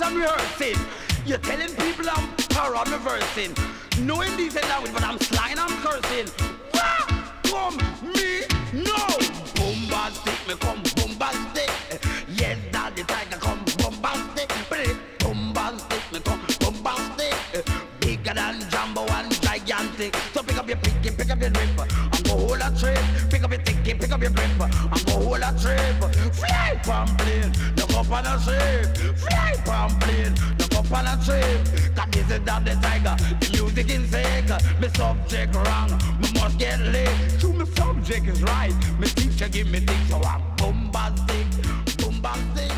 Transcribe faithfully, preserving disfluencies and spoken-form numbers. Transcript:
and rehearsing. You're telling people I'm para reversing. No indecent language, but I'm slang and I'm cursing. Wah! Come me, no. Bombastic, me come bombastic. Yes, daddy tiger come bombastic. Bombastic, me come bombastic. Bigger than Jumbo and gigantic. So pick up your picky, pick up your grip, and go hold a trip. Pick up your ticky, pick up your grip, and go hold a trip. Fly from plane, look up on a ship. Fly from plane, look up on a trip. Cause this is daddy tiger, the music is sick. My subject wrong, me must get lit. True, my subject is right. My teacher give me things, so I'm bombastic, bombastic.